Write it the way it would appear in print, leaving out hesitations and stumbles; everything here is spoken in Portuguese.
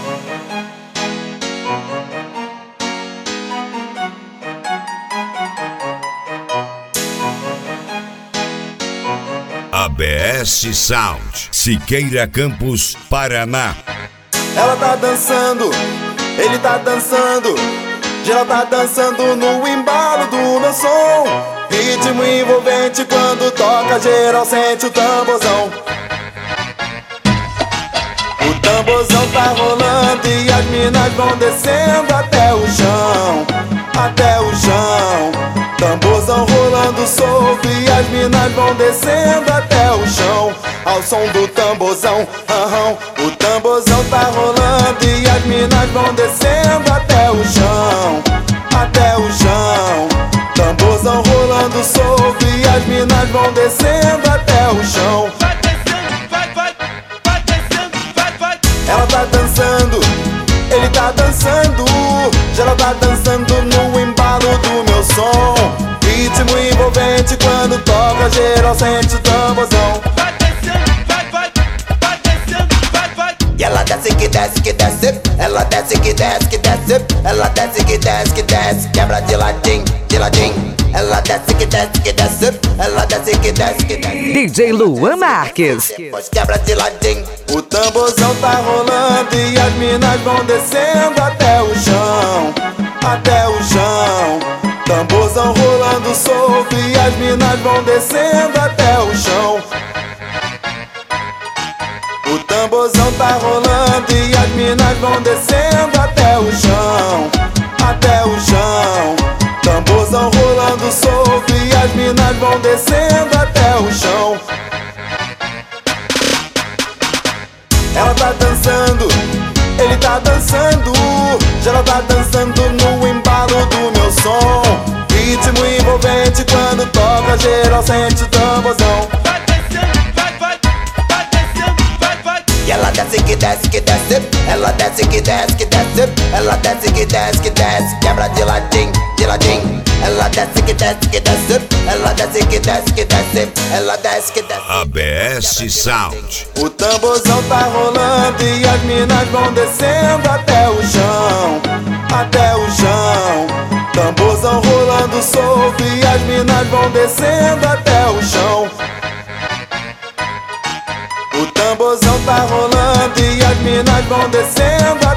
ABS Sound, Siqueira Campos, Paraná. Ela tá dançando, ele tá dançando, geral tá dançando no embalo do meu som. Ritmo envolvente quando toca, geral sente o tamborzão. O tamborzão tá rolando e as minas vão descendo até o chão, até o chão. Tamborzão rolando solto e as minas vão descendo até o chão, ao som do tamborzão. O tamborzão tá rolando e as minas vão descendo até o chão, até o chão. Tamborzão rolando solto e as minas vão descendo até o chão. Vai descendo, vai descendo, vai. Ela tá dançando, ele tá dançando, geral tá dançando no embalo do meu som. Ritmo envolvente quando toca, geral sente o tamborzão. Vai descendo, vai descendo, vai. E ela desce que desce que desce, ela desce que desce que desce, ela desce que desce que desce, quebra de ladinho, de ladinho. Ela desce que desce que desce, ela desce que desce que desce. DJ Luan Marques. Depois quebra de ladinho. O tamborzão tá rolando e as minas vão descendo até o chão, até o chão. Tamborzão rolando solto e as minas vão descendo até o chão. O tamborzão tá rolando e as minas vão descendo até o chão, até o chão. Tamborzão rolando solto e as minas vão descendo até o chão. Ela tá dançando, ele tá dançando, geral tá dançando no embalo do meu som. Ritmo envolvente quando toca, geral sente o tamborzão. Vai descendo, vai descendo, vai. E ela desce que desce que desce, ela desce que desce que desce, ela desce que desce que desce, quebra de ladinho, de ladinho. Ela desce que desce que desce, ela desce que desce que desce, ela desce que desce. ABS Sound. O tamborzão tá rolando e as minas vão descendo até o chão, até o chão. Tamborzão rolando solto e as minas vão descendo até o chão. O tamborzão tá rolando e as minas vão descendo